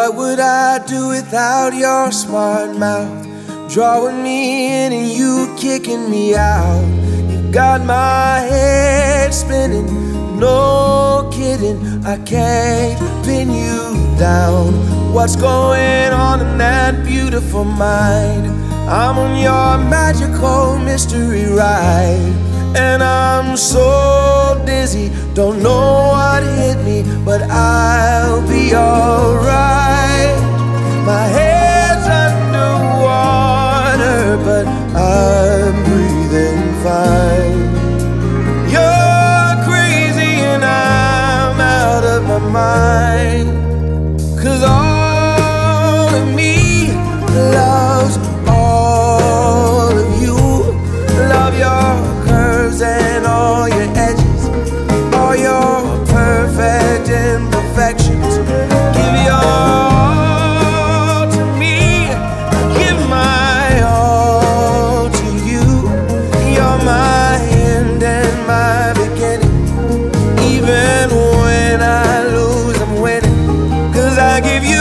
What would I do without your smart mouth? Drawing me in and you kicking me out. You got my head spinning, no kidding. I can't pin you down. What's going on in that beautiful mind? I'm on your magical mystery ride, and I'm so dizzy, don't know what hit me, but I'll be alright. My head's underwater, but I'm breathing fine. You're crazy and I'm out of my mind, 'cause all of me loves all of you. Love your curves and all your edges, all your perfect imperfections. Give your all to me, give my all to you. You're my end and my beginning. Even when I lose, I'm winning, 'cause I give you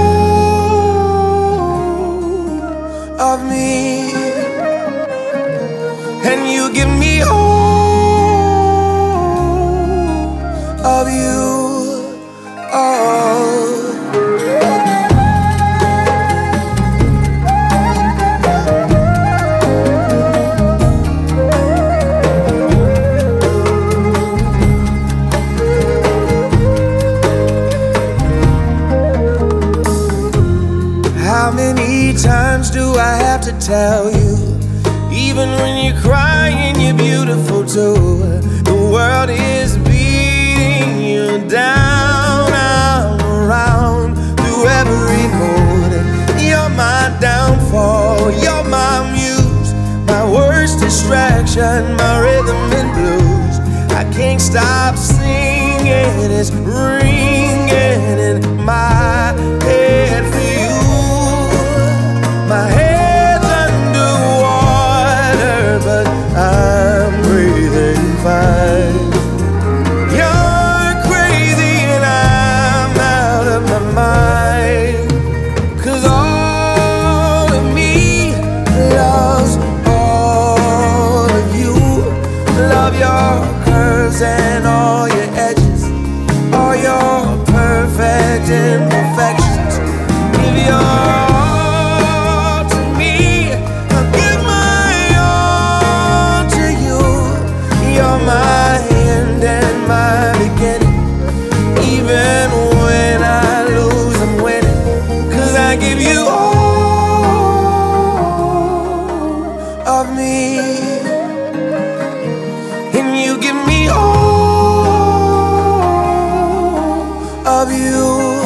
all of me, and you give me all of you. How many times do I have to tell you? Even when you're crying, you're beautiful too. The world is beating you down, I'm around through every mood. You're my downfall, you're my muse, my worst distraction, my rhythm and blues. I can't stop singing, it's ringing in my head for you. My head's underwater, but I'm breathing fine. You're crazy and I'm out of my mind, 'cause all of me loves all of you. Love your curves and all your edges, all your perfect imperfections. Give your my end and my beginning. Even when I lose, I'm winning, 'cause I give you all of me, and you give me all of you.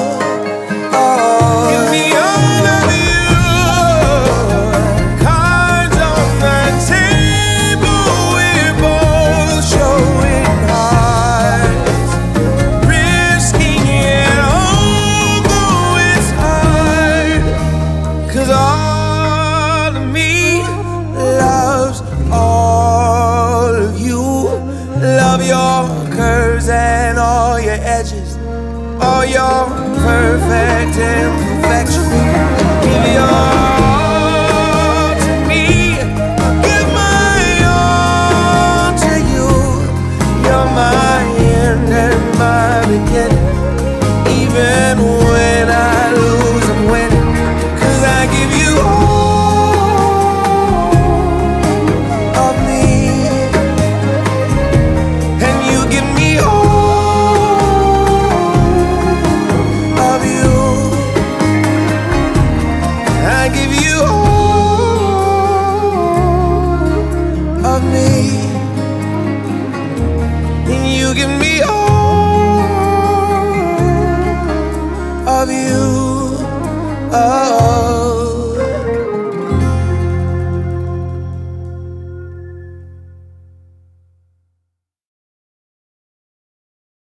Give me all of you. Cards on the table, we're both showing hearts, risking it all, though it's hard, 'cause all of me loves all of you. Love your curves and all your edges, all your perfect imperfections. Give your